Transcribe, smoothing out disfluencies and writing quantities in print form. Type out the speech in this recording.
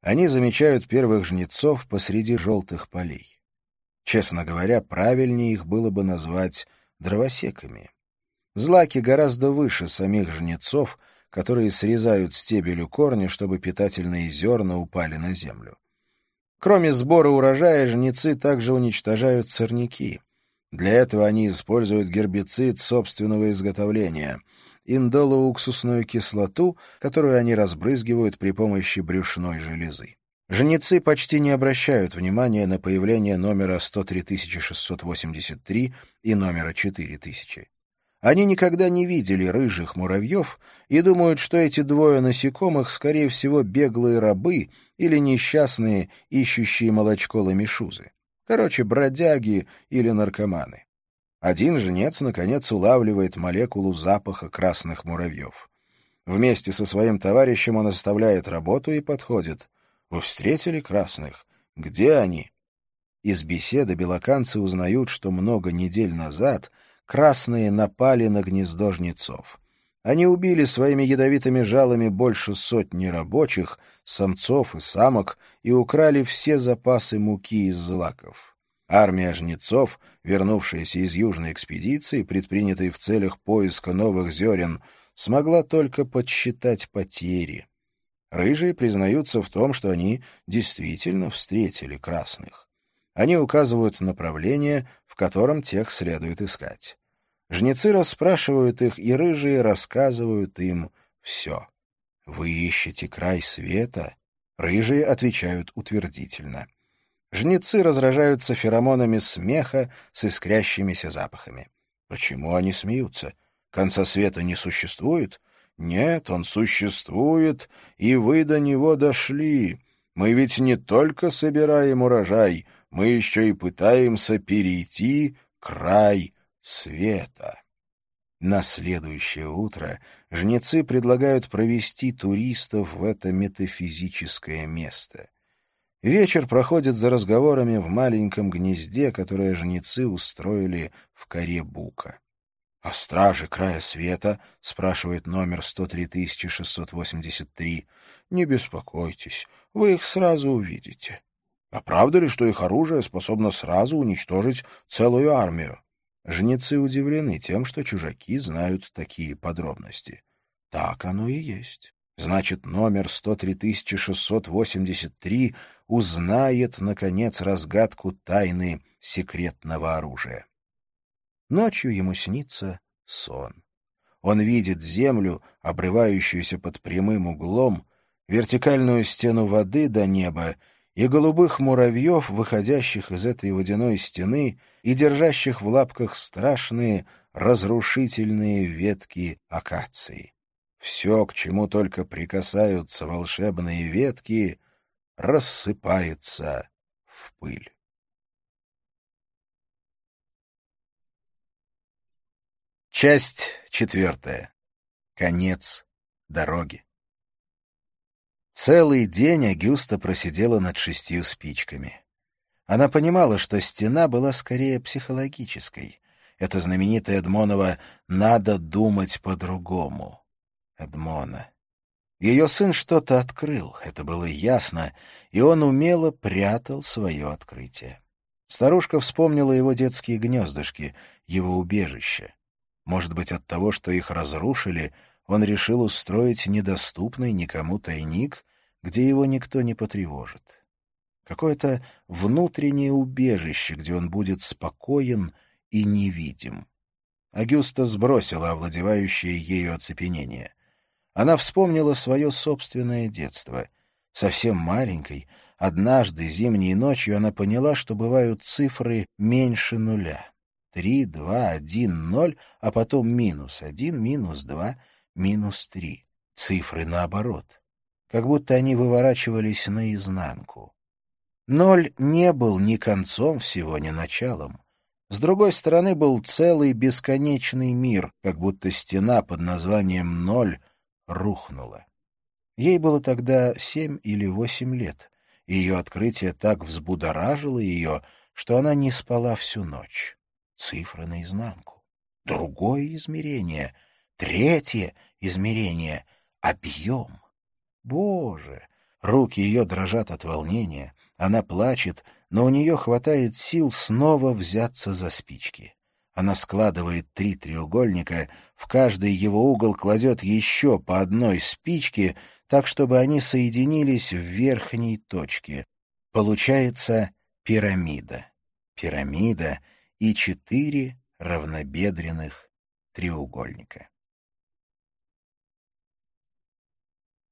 Они замечают первых жнецов посреди желтых полей. Честно говоря, правильнее их было бы назвать дровосеками. Злаки гораздо выше самих жнецов, которые срезают стебель корни, чтобы питательные зерна упали на землю. Кроме сбора урожая, жнецы также уничтожают сорняки. Для этого они используют гербицид собственного изготовления — индолоуксусную кислоту, которую они разбрызгивают при помощи брюшной железы. Жнецы почти не обращают внимания на появление номера 103683 и номера 4000. Они никогда не видели рыжих муравьев и думают, что эти двое насекомых, скорее всего, беглые рабы или несчастные, ищущие молочко ламишузы. Короче, бродяги или наркоманы. Один жнец, наконец, улавливает молекулу запаха красных муравьев. Вместе со своим товарищем он оставляет работу и подходит. «Вы встретили красных? Где они?» Из беседы белоканцы узнают, что много недель назад красные напали на гнездо жнецов. Они убили своими ядовитыми жалами больше сотни рабочих, самцов и самок, и украли все запасы муки из злаков. Армия жнецов, вернувшаяся из южной экспедиции, предпринятой в целях поиска новых зерен, смогла только подсчитать потери. Рыжие признаются в том, что они действительно встретили красных. Они указывают направление, в котором тех следует искать. Жнецы расспрашивают их, и рыжие рассказывают им все. «Вы ищете край света?» Рыжие отвечают утвердительно. Жнецы разражаются феромонами смеха с искрящимися запахами. Почему они смеются? Конца света не существует? Нет, он существует, и вы до него дошли. Мы ведь не только собираем урожай, мы еще и пытаемся перейти край света. На следующее утро жнецы предлагают провести туристов в это метафизическое место. Вечер проходит за разговорами в маленьком гнезде, которое жнецы устроили в коре бука. — А стражи края света? — спрашивает номер 103683. — Не беспокойтесь, вы их сразу увидите. — А правда ли, что их оружие способно сразу уничтожить целую армию? Жнецы удивлены тем, что чужаки знают такие подробности. Так оно и есть. Значит, номер 103683 узнает, наконец, разгадку тайны секретного оружия. Ночью ему снится сон. Он видит землю, обрывающуюся под прямым углом, вертикальную стену воды до неба и голубых муравьев, выходящих из этой водяной стены и держащих в лапках страшные разрушительные ветки акации. Все, к чему только прикасаются волшебные ветки, рассыпается в пыль. Часть 4. Конец дороги. Целый день Агюста просидела над 6 спичками. Она понимала, что стена была скорее психологической. Это знаменитое Эдмоново «надо думать по-другому». Эдмона. Ее сын что-то открыл, это было ясно, и он умело прятал свое открытие. Старушка вспомнила его детские гнездышки, его убежище. Может быть, от того, что их разрушили, он решил устроить недоступный никому тайник, где его никто не потревожит. Какое-то внутреннее убежище, где он будет спокоен и невидим. Агюста сбросила овладевающее ею оцепенение. Она вспомнила свое собственное детство. Совсем маленькой, однажды зимней ночью она поняла, что бывают цифры меньше нуля. 3, 2, 1, 0, а потом -1, -2, -3. Цифры наоборот. Как будто они выворачивались наизнанку. 0 не был ни концом всего, ни началом. С другой стороны был целый бесконечный мир, как будто стена под названием 0 рухнула. Ей было тогда 7 или 8 лет, и ее открытие так взбудоражило ее, что она не спала всю ночь. Цифры наизнанку. Другое измерение. Третье измерение. Объем. Боже! Руки ее дрожат от волнения, она плачет, но у нее хватает сил снова взяться за спички. Она складывает 3 треугольника, в каждый его угол кладет еще по одной спичке, так, чтобы они соединились в верхней точке. Получается пирамида. Пирамида и 4 равнобедренных треугольника.